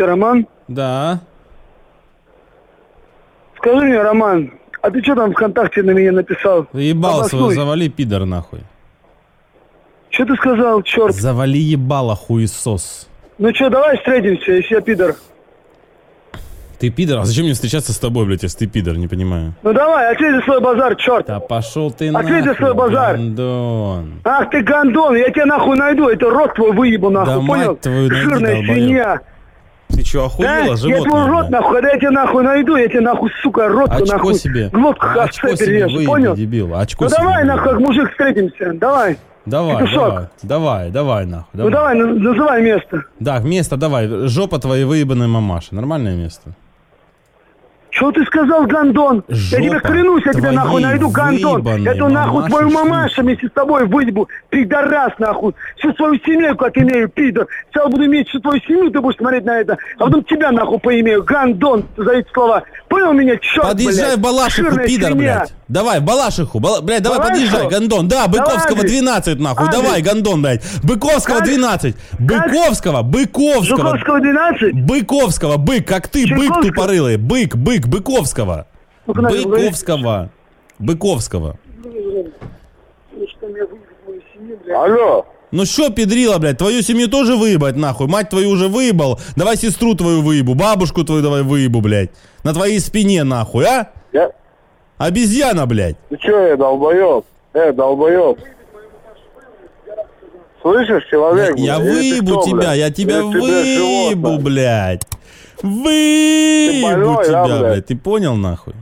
Здравствуйте, Роман. Да. Скажи мне, Роман, а ты что там ВКонтакте на меня написал? Ебало свое завали, пидор, нахуй. Что ты сказал, черт? Завали ебало, хуесос. Ну что, давай встретимся, если я пидор. Ты пидор? А зачем мне встречаться с тобой, блядь, если ты пидор? Не понимаю. Ну давай, ответь за свой базар, черт. Да пошел ты ответь за свой базар. Гандон. Ах ты гандон, я тебя нахуй найду, это рот твой выебу нахуй, да понял? Мать твою найди, жирная долбоёб. свинья. Ты что, охуела, да? животное? Я твой рот нахуй, когда я тебя нахуй найду, я тебе нахуй, сука, ротку очко нахуй. себе. Глотку очко себе выеби, понял? дебил. Очко ну себе давай выеби. нахуй, как мужик встретимся, давай. Давай, давай, нахуй. Ну давай, называй место. Да, место давай. Жопа твоей выебанной мамаши. Нормальное место. Что ты сказал, гандон? Жопа я тебе клянусь, я тебя нахуй найду, гандон. Это нахуй твою мамашу вместе с тобой выебу. Пидорас, нахуй. Всю свою семью, как имею, пидор. Сначала буду иметь всю твою семью, ты будешь смотреть на это. А потом тебя нахуй поимею. Гандон, за эти слова. Понял меня, черт, подъезжай, блядь, в Балашиху, жирная пидор, свинья. блядь. Давай, в Балашиху. Блядь, давай Балашиху? подъезжай, гандон. Да, Быковского 12, нахуй. Адрес. Давай, гандон, блядь. Быковского 12. Быковского. Жуковского 12? Быковского, бык, как ты, бык тупорылый. Бык, Быковского. Быковского. Быковского. Алло. Ну что, педрила, блядь, твою семью тоже выебать, нахуй? Мать твою уже выебал, давай сестру твою выебу, бабушку твою давай выебу, блядь. На твоей спине, нахуй, а? Обезьяна, блядь. Ты чё, долбоёб? Долбоёб. Слышишь, человек? Я выебу кто, тебя, блядь? я тебя Или выебу, животное? блядь. Выебу больной, тебя, да, блядь, ты понял, нахуй?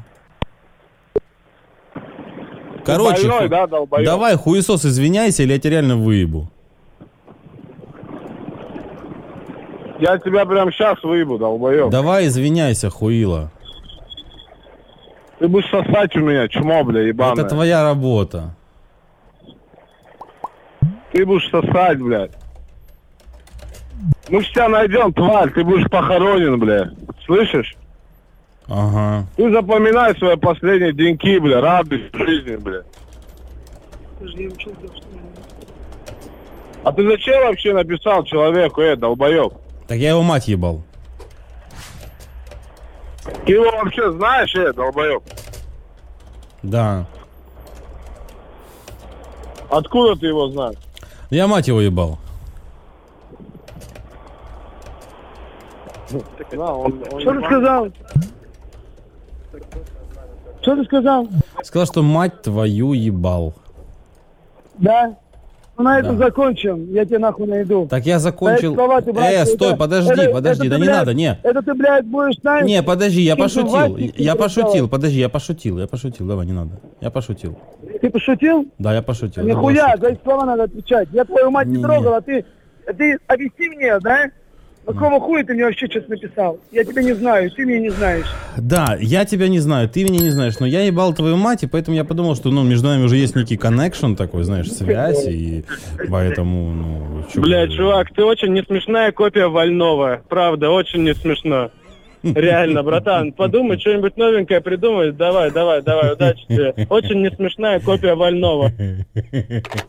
Короче, больной, да, долбоёб? давай, хуесос, извиняйся, или я тебя реально выебу. Я тебя прям сейчас выебу, долбоёб. Давай, извиняйся, хуила. Ты будешь сосать у меня, чмо, бля, ебаное. Это твоя работа. Ты будешь сосать, блядь. Мы ж тебя найдем, тварь, ты будешь похоронен, бля. Слышишь? Ага. Ты запоминай свои последние деньки, бля, радость жизни, бля. А ты зачем вообще написал человеку, долбоёб? Так я его мать ебал. Ты его вообще знаешь, долбоёб? Да. Откуда ты его знаешь? Я мать его ебал. Что ты сказал? Что ты сказал? Сказал, что мать твою ебал. Да? Ну на этом закончим, я тебя нахуй найду. Так я закончил. Слова ты, брат, Стой, подожди, это да ты, не блядь, надо, не. Это ты, блядь, будешь знаешь? Не, подожди, я пошутил. Васик, Я пошутил, перестал. подожди, я пошутил, давай, не надо. Я пошутил. Ты пошутил? Да, я пошутил. Нихуя, за эти слова надо отвечать. Я твою мать не трогал, а ты объясни мне, да? Какого хуя ты мне вообще что-то написал? Я тебя не знаю, ты меня не знаешь. Да, я тебя не знаю, ты меня не знаешь, но я ебал твою мать, и поэтому я подумал, что между нами уже есть некий коннекшн такой, знаешь, связь, и поэтому, Бля, чувак, ты очень не смешная копия Вольного. Правда, очень не смешно. Реально, братан, подумай, что-нибудь новенькое придумай. Давай, удачи тебе. Очень не смешная копия Вольного.